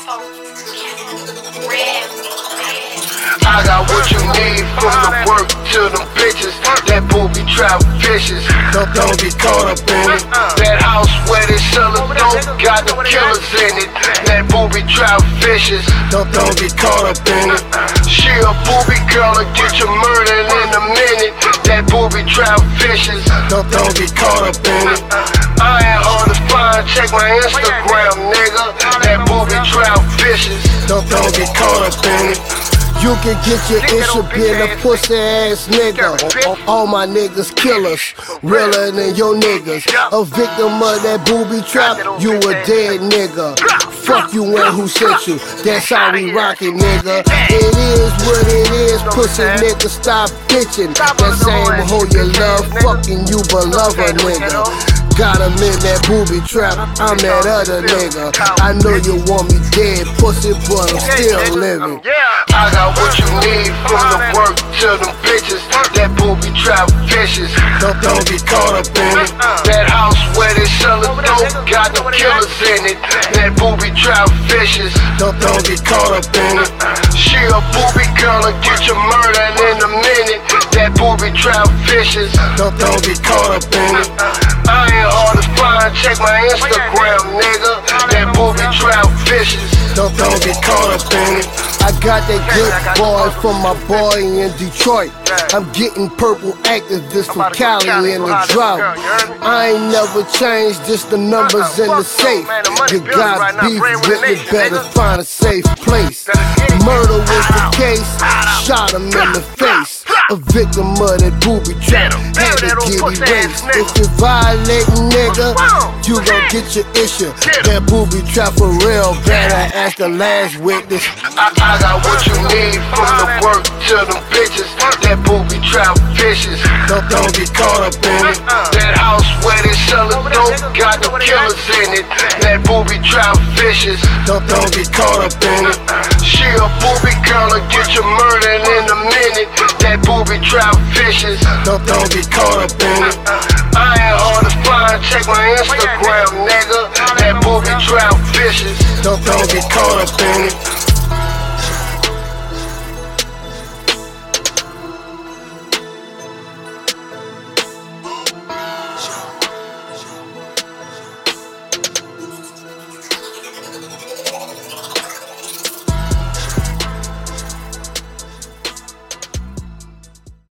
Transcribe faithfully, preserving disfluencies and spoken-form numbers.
I got what you need from the work to them bitches. That booby trap vicious. Don't, don't be caught up in it. That house where they sellin' dope got no killers in it. That booby trap vicious. Don't, don't be caught up in it. She a booby girl and get you murdered in a minute. That booby trap vicious. Don't, don't be caught up in it. I ain't hard to find. Check my Instagram, nigga. That booby trap vicious. Don't, don't be caught up in it. You can get your issue being a pussy ass nigga. All my niggas killers, realer than your niggas. A victim of that booby trap, you a dead nigga. Fuck you and who sent you, that's how we rockin', nigga. It is what it is, pussy nigga, stop bitchin'. That same hoe you love, fucking you but love a nigga. Got him in that booby trap, I'm that other nigga. I know you want me dead, pussy, but I'm still living. I got what you need from the work to them bitches. That booby trap vicious. Don't, don't be caught up in it. That house where they sellin' dope got no killers in it. That booby trap vicious. Don't, don't be caught up in it. She a booby girl and get you murdered in a minute. That booby trap vicious. Don't, don't be caught up in it. I ain't hard to find. Check my Instagram, nigga. That booby trap vicious. Don't, don't be caught up in it. I got that good boy from my boy in Detroit. I'm getting purple activists from Cali in the drought. I ain't never changed, just the numbers in the safe. You got beef with me, better find a safe place. Murder was the case, shot him in the face. A victim of that booby trap, had to get erased. If you violate a nigga, you gon' get your issue. That booby trap for real, better ask the last witness. I, I got what you need from the work to them bitches. That booby trap vicious. Don't, don't be caught up in it. That house where they sellin' dope got no killers in it. That booby trap vicious. Don't, don't be caught up in it. She a booby girl and get you murdered in a minute. That booby trap vicious. Don't, don't be caught up in it. I ain't hard to find. Check my Instagram, nigga. That booby trap vicious. Don't, don't be caught up in it.